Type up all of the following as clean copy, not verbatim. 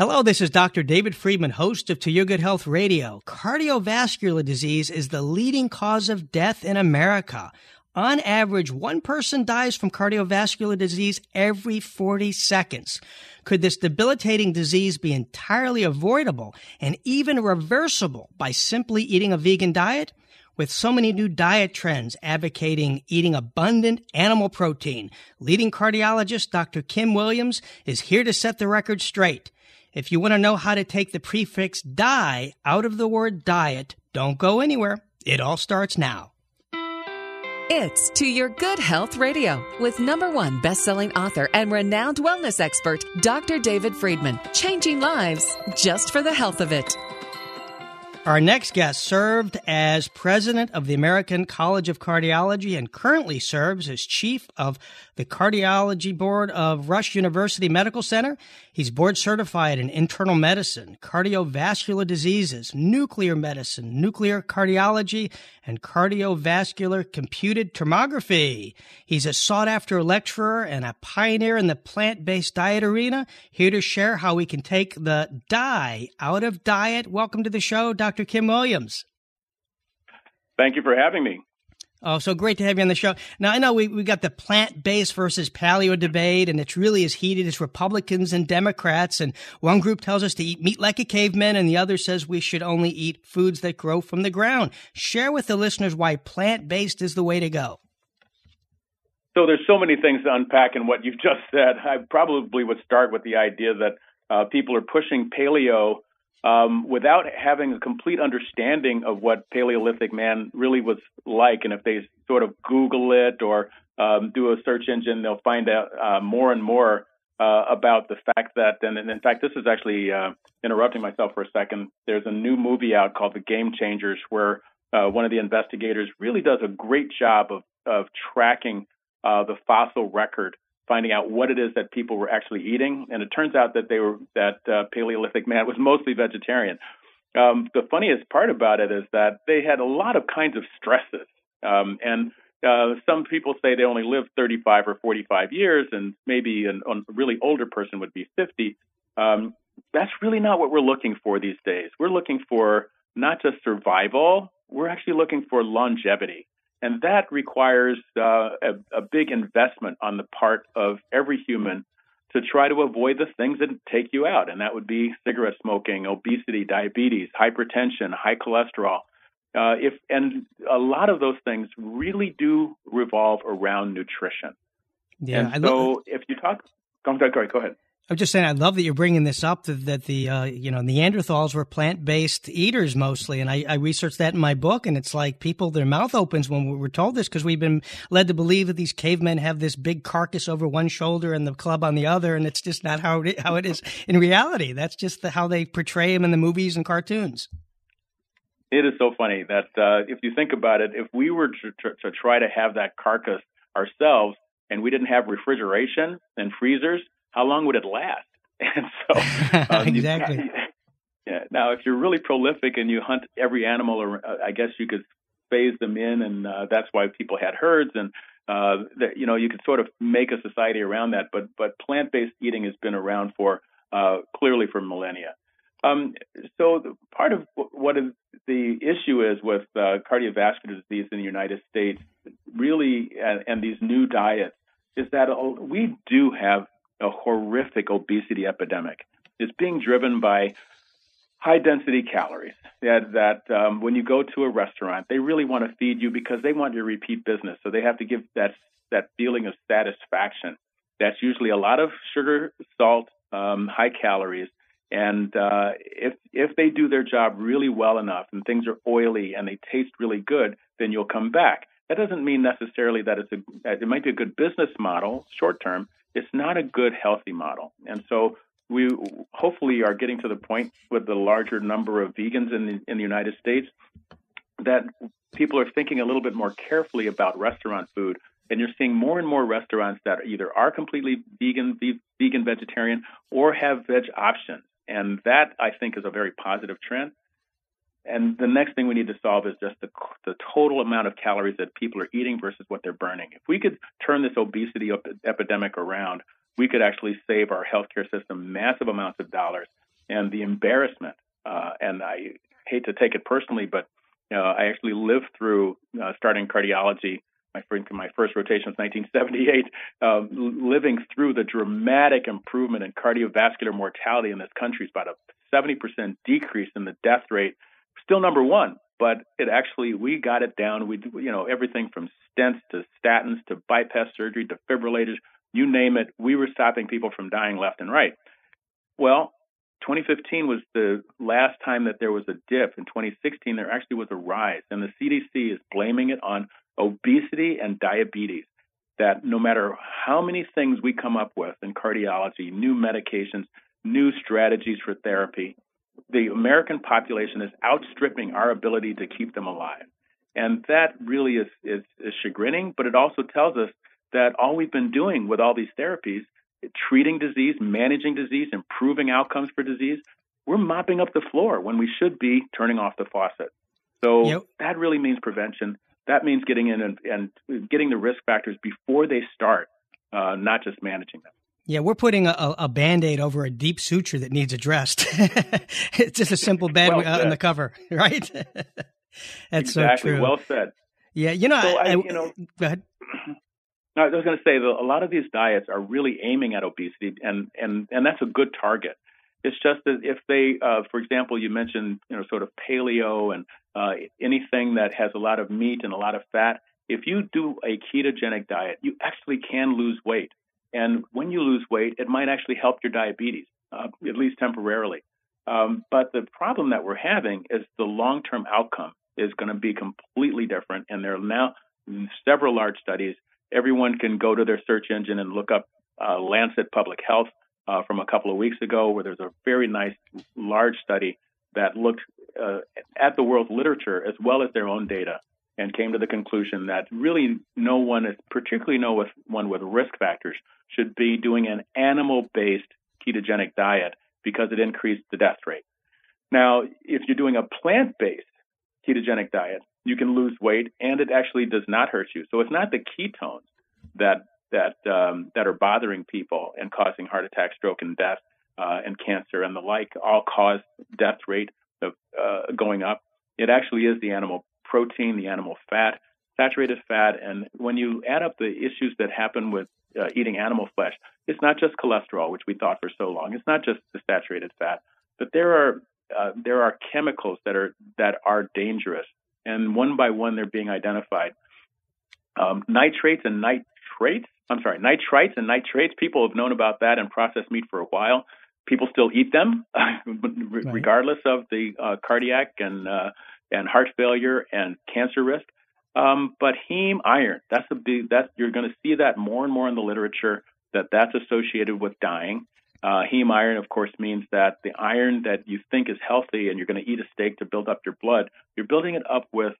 Hello, this is Dr. David Friedman, host of To Your Good Health Radio. Cardiovascular disease is the leading cause of death in America. On average, one person dies from cardiovascular disease every 40 seconds. Could this debilitating disease be entirely avoidable and even reversible by simply eating a vegan diet? With so many new diet trends advocating eating abundant animal protein, leading cardiologist Dr. Kim Williams is here to set the record straight. If you want to know how to take the prefix "die" out of the word diet, don't go anywhere. It all starts now. It's To Your Good Health Radio with #1 best-selling author and renowned wellness expert, Dr. David Friedman. Changing lives just for the health of it. Our next guest served as president of the American College of Cardiology and currently serves as chief of the cardiology board of Rush University Medical Center. He's board certified in internal medicine, cardiovascular diseases, nuclear medicine, nuclear cardiology, and cardiovascular computed tomography. He's a sought-after lecturer and a pioneer in the plant-based diet arena, here to share how we can take the "die" out of diet. Welcome to the show, Dr. Kim Williams. Thank you for having me. Oh, so great to have you on the show. Now, I know we got the plant-based versus paleo debate, and it's really as heated as Republicans and Democrats. And one group tells us to eat meat like a caveman, and the other says we should only eat foods that grow from the ground. Share with the listeners why plant-based is the way to go. So there's so many things to unpack in what you've just said. I probably would start with the idea that people are pushing paleo without having a complete understanding of what Paleolithic man really was like. And if they sort of Google it or do a search engine, they'll find out more and more about the fact that, and in fact, this is actually interrupting myself for a second. There's a new movie out called The Game Changers, where one of the investigators really does a great job of tracking the fossil record, finding out what it is that people were actually eating. And it turns out that Paleolithic man was mostly vegetarian. The funniest part about it is that they had a lot of kinds of stresses. And some people say they only lived 35 or 45 years, and maybe a really older person would be 50. That's really not what we're looking for these days. We're looking for not just survival, we're actually looking for longevity. And that requires a big investment on the part of every human to try to avoid the things that take you out. And that would be cigarette smoking, obesity, diabetes, hypertension, high cholesterol. And a lot of those things really do revolve around nutrition. Yeah. And so if you talk, go ahead. I'm just saying, I love that you're bringing this up, that the Neanderthals were plant-based eaters mostly. And I researched that in my book, and it's like their mouth opens when we're told this, because we've been led to believe that these cavemen have this big carcass over one shoulder and the club on the other. And it's just not how it is in reality. That's just how they portray them in the movies and cartoons. It is so funny that if you think about it, if we were to try to have that carcass ourselves and we didn't have refrigeration and freezers, how long would it last? And so exactly. Now, if you're really prolific and you hunt every animal, or I guess you could phase them in, and that's why people had herds, and you could sort of make a society around that. But plant-based eating has been around clearly for millennia. So part of what the issue is with cardiovascular disease in the United States, really, and these new diets, is that we do have a horrific obesity epidemic. It's being driven by high-density calories. That when you go to a restaurant, they really want to feed you because they want your repeat business. So they have to give that feeling of satisfaction. That's usually a lot of sugar, salt, high calories. And if they do their job really well enough and things are oily and they taste really good, then you'll come back. That doesn't mean necessarily that it might be a good business model short term. It's not a good, healthy model. And so we hopefully are getting to the point with the larger number of vegans in the United States that people are thinking a little bit more carefully about restaurant food. And you're seeing more and more restaurants that either are completely vegan, vegetarian, or have veg options. And that, I think, is a very positive trend. And the next thing we need to solve is just the total amount of calories that people are eating versus what they're burning. If we could turn this obesity epidemic around, we could actually save our healthcare system massive amounts of dollars and the embarrassment. And I hate to take it personally, but I actually lived through starting cardiology. My first rotation was 1978, living through the dramatic improvement in cardiovascular mortality in this country. It's about a 70% decrease in the death rate. Still number one, but we got it down. We, everything from stents to statins to bypass surgery, defibrillators, you name it. We were stopping people from dying left and right. Well, 2015 was the last time that there was a dip. In 2016, there actually was a rise, and the CDC is blaming it on obesity and diabetes, that no matter how many things we come up with in cardiology, new medications, new strategies for therapy, the American population is outstripping our ability to keep them alive. And that really is chagrining, but it also tells us that all we've been doing with all these therapies, treating disease, managing disease, improving outcomes for disease, we're mopping up the floor when we should be turning off the faucet. So That really means prevention. That means getting in and getting the risk factors before they start, not just managing them. Yeah, we're putting a Band-Aid over a deep suture that needs addressed. It's just a simple bed on the cover, right? That's exactly. So true. Well said. Yeah, go ahead. I was going to say that a lot of these diets are really aiming at obesity, and that's a good target. It's just that if they, for example, you mentioned sort of paleo and anything that has a lot of meat and a lot of fat. If you do a ketogenic diet, you actually can lose weight, and when you lose weight, it might actually help your diabetes, at least temporarily. But the problem that we're having is the long-term outcome is going to be completely different, and there are now several large studies. Everyone can go to their search engine and look up Lancet Public Health from a couple of weeks ago, where there's a very nice large study that looked at the world's literature as well as their own data and came to the conclusion that really no one, particularly no one with risk factors, should be doing an animal-based ketogenic diet because it increased the death rate. Now, if you're doing a plant-based ketogenic diet, you can lose weight, and it actually does not hurt you. So it's not the ketones that are bothering people and causing heart attack, stroke, and death, and cancer and the like, all cause death rate of going up. It actually is the animal protein, the animal fat, saturated fat, and when you add up the issues that happen with eating animal flesh, it's not just cholesterol, which we thought for so long. It's not just the saturated fat, but there are chemicals that are dangerous. And one by one, they're being identified. Nitrites and nitrates. People have known about that in processed meat for a while. People still eat them, regardless of the cardiac and heart failure and cancer risk. But heme iron, you're going to see that more and more in the literature, that's associated with dying. Heme iron, of course, means that the iron that you think is healthy and you're going to eat a steak to build up your blood, you're building it up with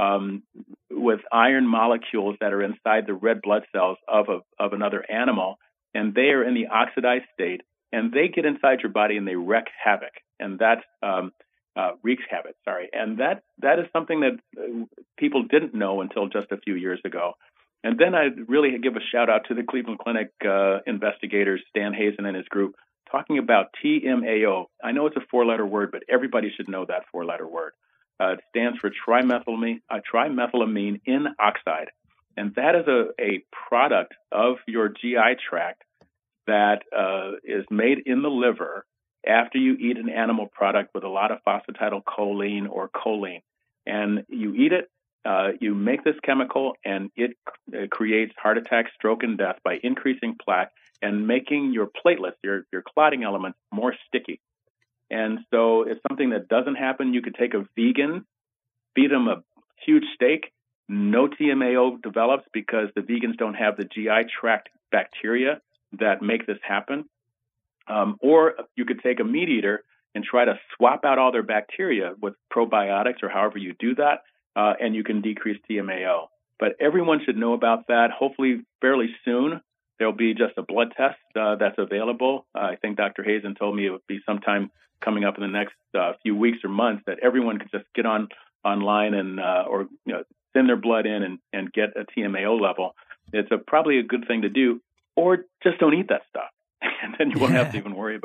iron molecules that are inside the red blood cells of another animal, and they are in the oxidized state, and they get inside your body and they wreak havoc, and that wreaks havoc. And that is something that people didn't know until just a few years ago. And then I'd really give a shout out to the Cleveland Clinic investigators, Stan Hazen and his group, talking about TMAO. I know it's a 4-letter word, but everybody should know that 4-letter word. It stands for trimethylamine in oxide. And that is a product of your GI tract that is made in the liver after you eat an animal product with a lot of phosphatidylcholine or choline. And you eat it, you make this chemical, and it creates heart attack, stroke, and death by increasing plaque and making your platelets, your clotting elements, more sticky. And so it's something that doesn't happen. You could take a vegan, feed them a huge steak, no TMAO develops because the vegans don't have the GI tract bacteria that make this happen. Or you could take a meat eater and try to swap out all their bacteria with probiotics or however you do that, and you can decrease TMAO. But everyone should know about that. Hopefully fairly soon there'll be just a blood test that's available. I think Dr. Hazen told me it would be sometime coming up in the next few weeks or months that everyone could just get online and or send their blood in and get a TMAO level. It's probably a good thing to do, or just don't eat that stuff, and then you won't have to even worry about it.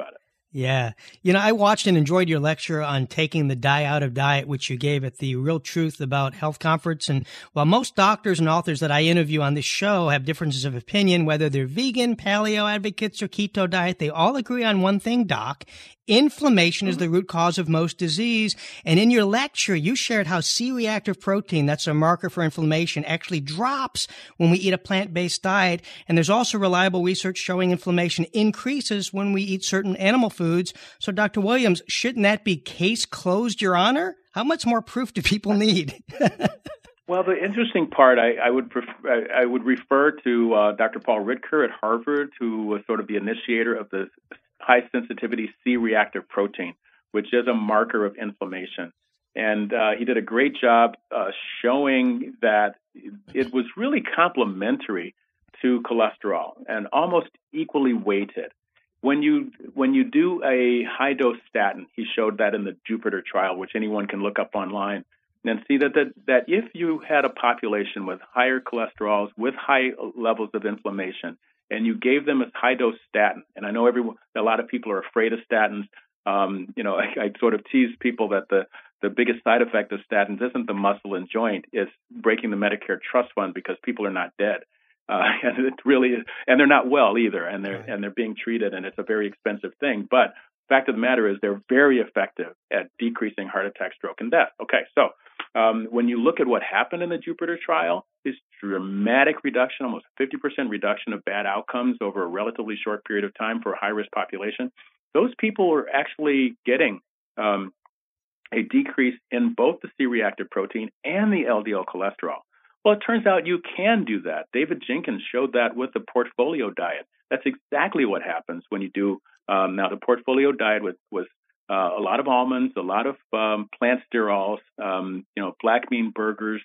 Yeah. You know, I watched and enjoyed your lecture on taking the dye out of diet, which you gave at the Real Truth About Health conference. And while most doctors and authors that I interview on this show have differences of opinion, whether they're vegan, paleo advocates, or keto diet, they all agree on one thing, Doc. Inflammation is the root cause of most disease. And in your lecture, you shared how C-reactive protein, that's a marker for inflammation, actually drops when we eat a plant-based diet. And there's also reliable research showing inflammation increases when we eat certain animal foods. So, Dr. Williams, shouldn't that be case closed, Your Honor? How much more proof do people need? Well, the interesting part, I would refer to Dr. Paul Ridker at Harvard, who was sort of the initiator of the high sensitivity C-reactive protein, which is a marker of inflammation. And he did a great job showing that it was really complementary to cholesterol and almost equally weighted. When you do a high dose statin, he showed that in the Jupiter trial, which anyone can look up online, and see that if you had a population with higher cholesterols, with high levels of inflammation, and you gave them a high dose statin, and I know a lot of people are afraid of statins. I sort of tease people that the biggest side effect of statins isn't the muscle and joint, it's breaking the Medicare trust fund because people are not dead. And it really is, and they're not well either, and they're being treated, and it's a very expensive thing. But the fact of the matter is, they're very effective at decreasing heart attack, stroke, and death. Okay, so when you look at what happened in the Jupiter trial, this dramatic reduction, almost 50% reduction of bad outcomes over a relatively short period of time for a high-risk population, those people were actually getting a decrease in both the C-reactive protein and the LDL cholesterol. Well, it turns out you can do that. David Jenkins showed that with the portfolio diet. That's exactly what happens when you do. Now, the portfolio diet was a lot of almonds, a lot of plant sterols, black bean burgers,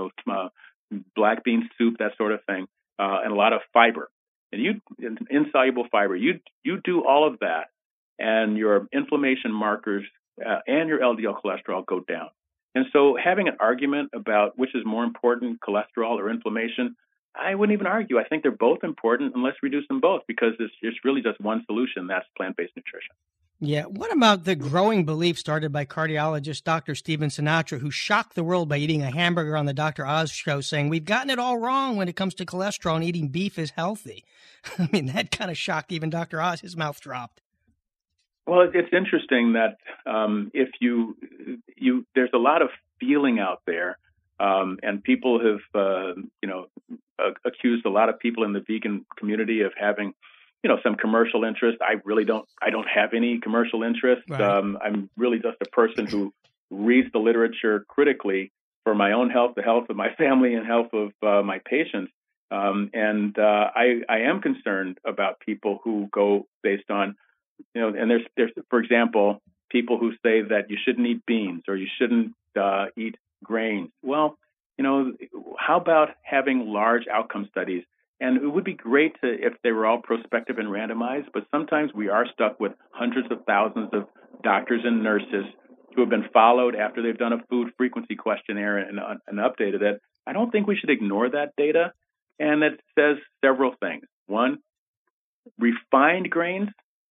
black bean soup, that sort of thing, and a lot of fiber. And insoluble fiber. You do all of that, and your inflammation markers and your LDL cholesterol go down. And so having an argument about which is more important, cholesterol or inflammation, I wouldn't even argue. I think they're both important, and let's reduce them both, because it's really just one solution. That's plant-based nutrition. Yeah. What about the growing belief started by cardiologist Dr. Steven Sinatra, who shocked the world by eating a hamburger on the Dr. Oz show, saying we've gotten it all wrong when it comes to cholesterol and eating beef is healthy? I mean, that kind of shocked even Dr. Oz. His mouth dropped. Well, it's interesting that if you there's a lot of feeling out there, and people have accused a lot of people in the vegan community of having some commercial interest. I don't have any commercial interest. Right. I'm really just a person who reads the literature critically for my own health, the health of my family, and health of my patients. And I am concerned about people who go based on, and there's, for example, people who say that you shouldn't eat beans or you shouldn't eat grains. Well, how about having large outcome studies? And it would be great if they were all prospective and randomized, but sometimes we are stuck with hundreds of thousands of doctors and nurses who have been followed after they've done a food frequency questionnaire and updated it. I don't think we should ignore that data. And it says several things. One, refined grains,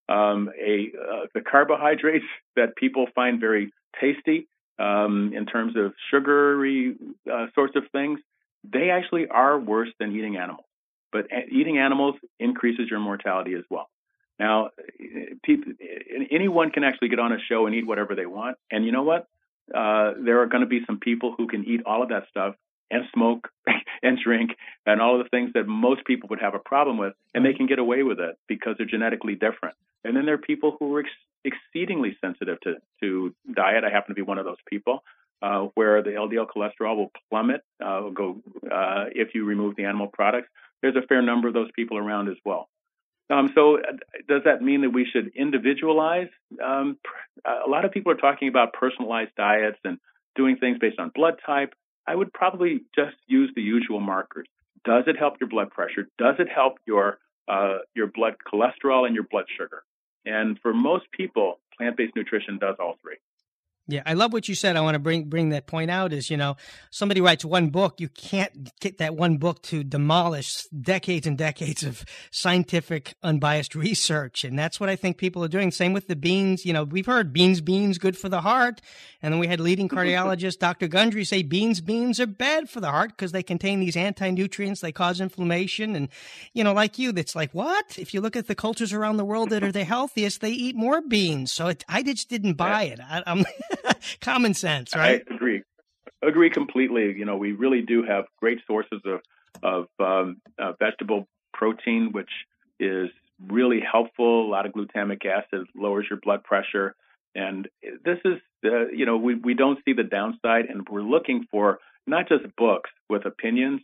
the carbohydrates that people find very tasty in terms of sugary sorts of things, they actually are worse than eating animals. But eating animals increases your mortality as well. Now, anyone can actually get on a show and eat whatever they want. And you know what? There are going to be some people who can eat all of that stuff and smoke and drink and all of the things that most people would have a problem with, and they can get away with it because they're genetically different. And then there are people who are exceedingly sensitive to diet. I happen to be one of those people, where the LDL cholesterol will plummet, if you remove the animal products. There's a fair number of those people around as well. So does that mean that we should individualize? A lot of people are talking about personalized diets and doing things based on blood type. I would probably just use the usual markers. Does it help your blood pressure? Does it help your blood cholesterol and your blood sugar? And for most people, plant-based nutrition does all three. Yeah, I love what you said. I want to bring that point out is, somebody writes one book, you can't get that one book to demolish decades and decades of scientific, unbiased research. And that's what I think people are doing. Same with the beans. We've heard beans, good for the heart. And then we had leading cardiologist Dr. Gundry say beans are bad for the heart because they contain these anti-nutrients. They cause inflammation. And, like you, that's like, what? If you look at the cultures around the world that are the healthiest, they eat more beans. So I just didn't buy it. I'm common sense, right? I agree completely. We really do have great sources of vegetable protein, which is really helpful. A lot of glutamic acid lowers your blood pressure. And this is, we don't see the downside, and we're looking for not just books with opinions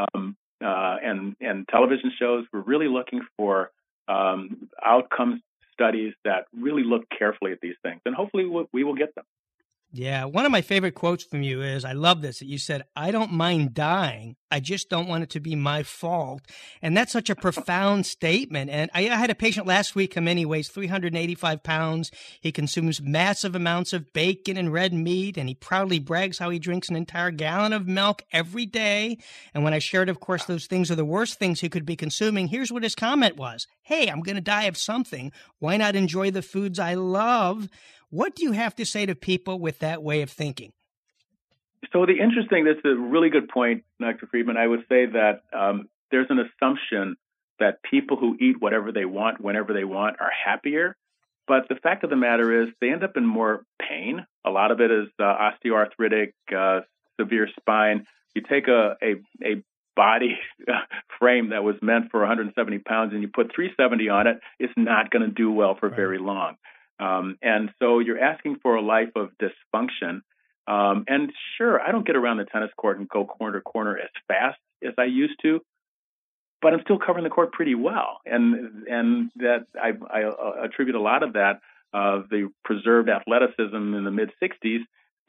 and television shows. We're really looking for outcomes studies that really look carefully at these things, and hopefully we will get them. Yeah. One of my favorite quotes from you is, I love this, that you said, I don't mind dying. I just don't want it to be my fault. And that's such a profound statement. And I had a patient last week come in. He weighs 385 pounds. He consumes massive amounts of bacon and red meat. And he proudly brags how he drinks an entire gallon of milk every day. And when I shared, of course, those things are the worst things he could be consuming, here's what his comment was. Hey, I'm going to die of something. Why not enjoy the foods I love? What do you have to say to people with that way of thinking? So that's a really good point, Dr. Friedman. I would say that there's an assumption that people who eat whatever they want, whenever they want, are happier. But the fact of the matter is they end up in more pain. A lot of it is osteoarthritic, severe spine. You take a body frame that was meant for 170 pounds and you put 370 on it, it's not going to do well for very long. And so you're asking for a life of dysfunction. And sure, I don't get around the tennis court and go corner to corner as fast as I used to, but I'm still covering the court pretty well. And that I attribute a lot of that, the preserved athleticism in the mid 60s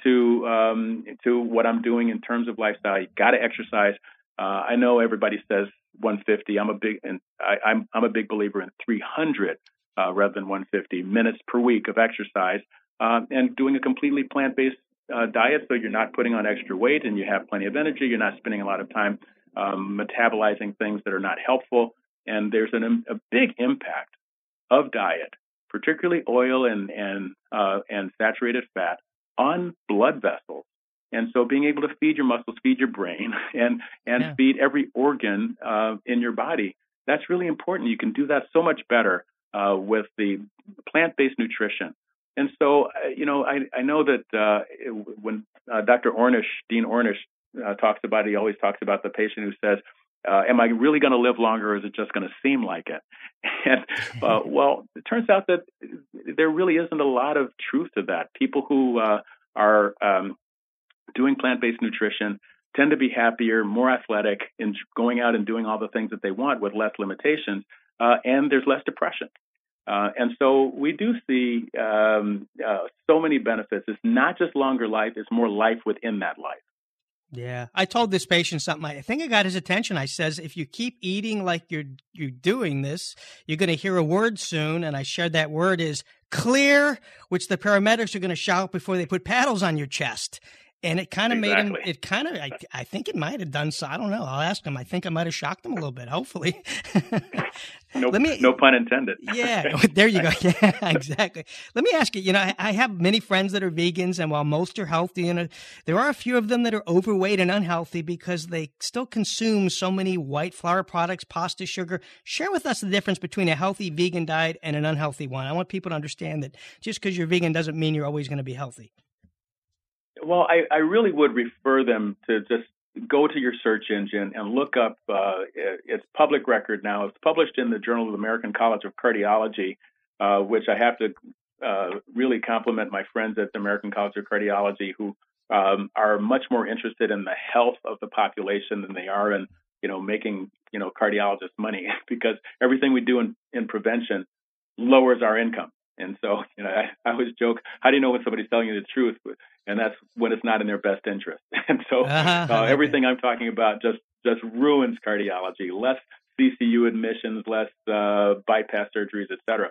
to what I'm doing in terms of lifestyle. You got to exercise. I know everybody says 150. I'm a big believer in 300. Rather than 150 minutes per week of exercise, and doing a completely plant-based diet, so you're not putting on extra weight and you have plenty of energy. You're not spending a lot of time metabolizing things that are not helpful. And there's a big impact of diet, particularly oil and saturated fat, on blood vessels. And so being able to feed your muscles, feed your brain, and feed every organ in your body, that's really important. You can do that so much better with the plant-based nutrition. And so, I know that when Dr. Ornish, Dean Ornish, talks about it, he always talks about the patient who says, am I really going to live longer, or is it just going to seem like it? And, well, it turns out that there really isn't a lot of truth to that. People who are doing plant-based nutrition tend to be happier, more athletic, in going out and doing all the things that they want with less limitations, and there's less depression. And so we do see so many benefits. It's not just longer life, it's more life within that life. Yeah. I told this patient something. I think I got his attention. I says, if you keep eating like you're doing this, you're going to hear a word soon. And I shared that word is clear, which the paramedics are going to shout before they put paddles on your chest. And it kind of made him, I think it might have done so. I don't know. I'll ask him. I think I might have shocked him a little bit, hopefully. No pun intended. Yeah, there you go. Yeah, exactly. Let me ask you, I have many friends that are vegans, and while most are healthy, there are a few of them that are overweight and unhealthy because they still consume so many white flour products, pasta, sugar. Share with us the difference between a healthy vegan diet and an unhealthy one. I want people to understand that just because you're vegan doesn't mean you're always going to be healthy. Well, I really would refer them to just go to your search engine and look up, it's public record now. It's published in the Journal of the American College of Cardiology, which I have to really compliment my friends at the American College of Cardiology who are much more interested in the health of the population than they are in, making, cardiologists money, because everything we do in prevention lowers our income. And so, I always joke, how do you know when somebody's telling you the truth? And that's when it's not in their best interest. And so everything I'm talking about just ruins cardiology, less CCU admissions, less bypass surgeries, et cetera.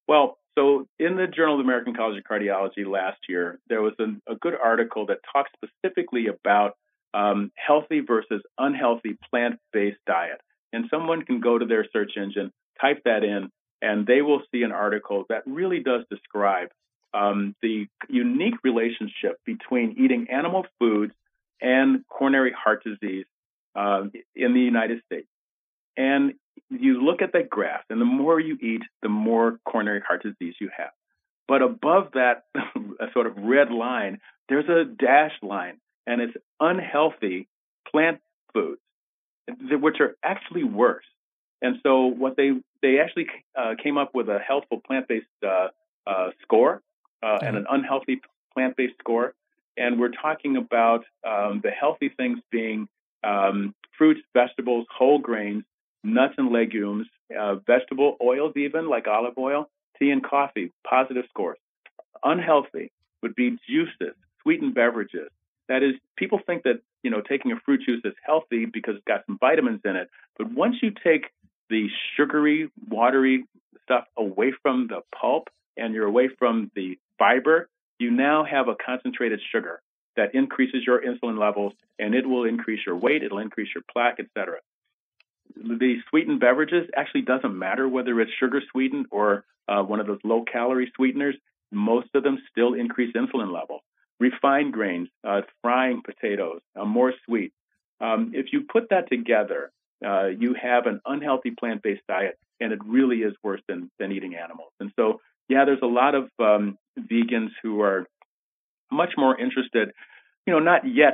Well, so in the Journal of the American College of Cardiology last year, there was a good article that talks specifically about healthy versus unhealthy plant-based diet. And someone can go to their search engine, type that in, and they will see an article that really does describe the unique relationship between eating animal foods and coronary heart disease in the United States. And you look at that graph, and the more you eat, the more coronary heart disease you have. But above that sort of red line, there's a dashed line, and it's unhealthy plant foods, which are actually worse. And so what they actually came up with a healthful plant-based score and an unhealthy plant-based score. And we're talking about the healthy things being fruits, vegetables, whole grains, nuts and legumes, vegetable oils even, like olive oil, tea and coffee, positive scores. Unhealthy would be juices, sweetened beverages. That is, people think that, taking a fruit juice is healthy because it's got some vitamins in it. But once you take the sugary, watery stuff away from the pulp and you're away from the fiber, you now have a concentrated sugar that increases your insulin levels, and it will increase your weight, it'll increase your plaque, etc. The sweetened beverages actually doesn't matter whether it's sugar sweetened or one of those low-calorie sweeteners. Most of them still increase insulin level. Refined grains, frying potatoes, more sweet. If you put that together, you have an unhealthy plant-based diet, and it really is worse than eating animals. And so, there's a lot of vegans who are much more interested, not yet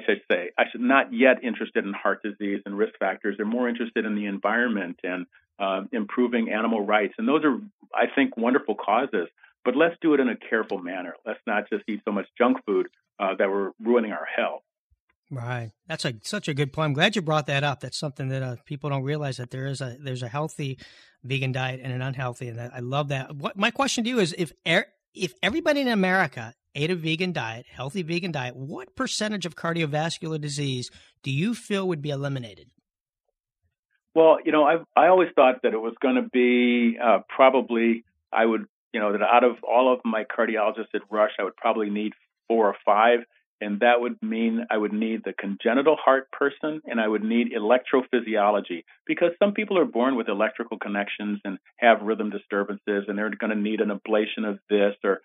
interested in heart disease and risk factors. They're more interested in the environment and improving animal rights. And those are, I think, wonderful causes. But let's do it in a careful manner. Let's not just eat so much junk food that we're ruining our health. Right. That's such a good point. I'm glad you brought that up. That's something that people don't realize, that there's a healthy vegan diet and an unhealthy. And I love that. My question to you is, if everybody in America ate a vegan diet, healthy vegan diet, what percentage of cardiovascular disease do you feel would be eliminated? Well, I always thought that it was going to be probably, that out of all of my cardiologists at Rush, I would probably need 4 or 5. And that would mean I would need the congenital heart person, and I would need electrophysiology, because some people are born with electrical connections and have rhythm disturbances, and they're going to need an ablation of this or,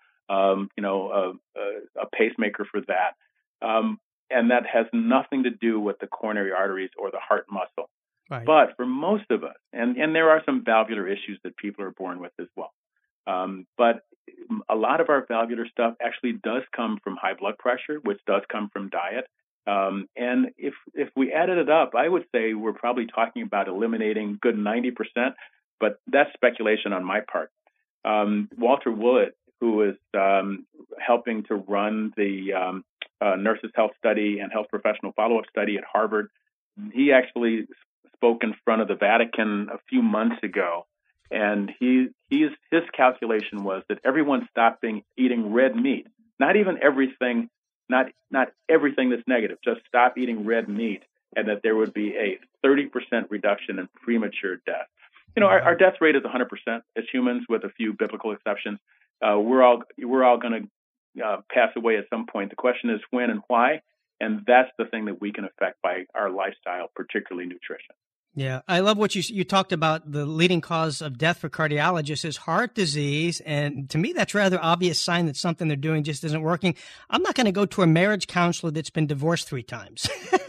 a pacemaker for that. And that has nothing to do with the coronary arteries or the heart muscle. Right. But for most of us, and there are some valvular issues that people are born with as well. But a lot of our valvular stuff actually does come from high blood pressure, which does come from diet. And if we added it up, I would say we're probably talking about eliminating good 90%, but that's speculation on my part. Walter Willett, who is helping to run the Nurses' Health Study and Health Professional Follow-Up Study at Harvard, he actually spoke in front of the Vatican a few months ago. And his calculation was that everyone stopped eating red meat. Not even everything, not everything that's negative. Just stop eating red meat, and that there would be a 30% reduction in premature death. Our death rate is 100% as humans, with a few biblical exceptions. We're all going to pass away at some point. The question is when and why, and that's the thing that we can affect by our lifestyle, particularly nutrition. Yeah, I love what you talked about. The leading cause of death for cardiologists is heart disease. And to me, that's a rather obvious sign that something they're doing just isn't working. I'm not going to go to a marriage counselor that's been divorced 3 times.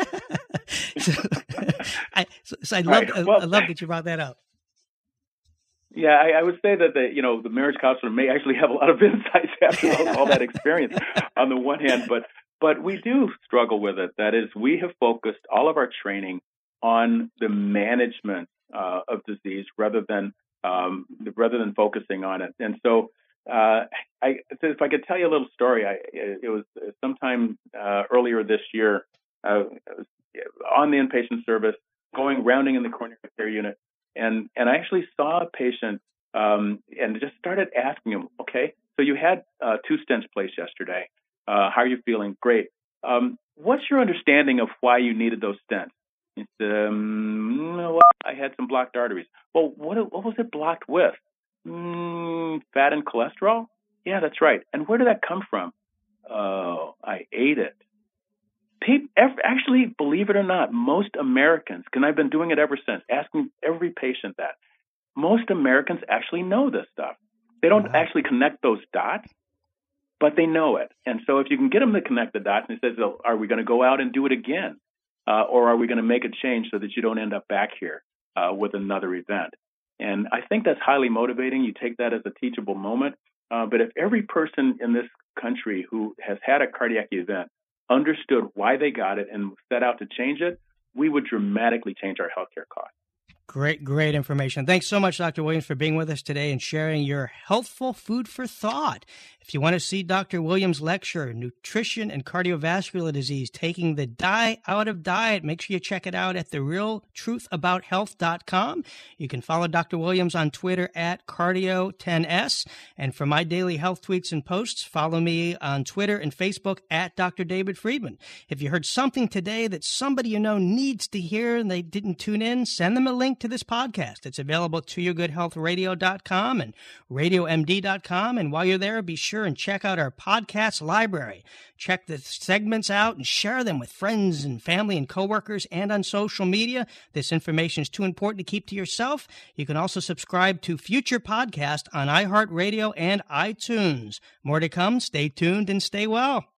I love that you brought that up. Yeah, I would say that the marriage counselor may actually have a lot of insights after all that experience on the one hand, but we do struggle with it. That is, we have focused all of our training on the management of disease rather than focusing on it. And so, if I could tell you a little story, it was sometime earlier this year. I was on the inpatient service, rounding in the coronary care unit, and I actually saw a patient and just started asking him, okay, so you had 2 stents placed yesterday. How are you feeling? Great. What's your understanding of why you needed those stents? He said, I had some blocked arteries. Well, what was it blocked with? Fat and cholesterol? Yeah, that's right. And where did that come from? Oh, I ate it. Actually, believe it or not, most Americans, and I've been doing it ever since, asking every patient that, most Americans actually know this stuff. They don't actually connect those dots, but they know it. And so if you can get them to connect the dots and he says, well, are we going to go out and do it again? Or are we going to make a change so that you don't end up back here with another event? And I think that's highly motivating. You take that as a teachable moment. But if every person in this country who has had a cardiac event understood why they got it and set out to change it, we would dramatically change our healthcare costs. Great information. Thanks so much, Dr. Williams, for being with us today and sharing your healthful food for thought. If you want to see Dr. Williams' lecture, Nutrition and Cardiovascular Disease, Taking the Dye Out of Diet, make sure you check it out at therealtruthabouthealth.com. You can follow Dr. Williams on Twitter at Cardio10S. And for my daily health tweets and posts, follow me on Twitter and Facebook at Dr. David Friedman. If you heard something today that somebody you know needs to hear and they didn't tune in, send them a link to this podcast. It's available at toyourgoodhealthradio.com and radiomd.com. And while you're there, be sure and check out our podcast library. Check the segments out and share them with friends and family and coworkers and on social media. This information is too important to keep to yourself. You can also subscribe to future podcasts on iHeartRadio and iTunes. More to come. Stay tuned and stay well.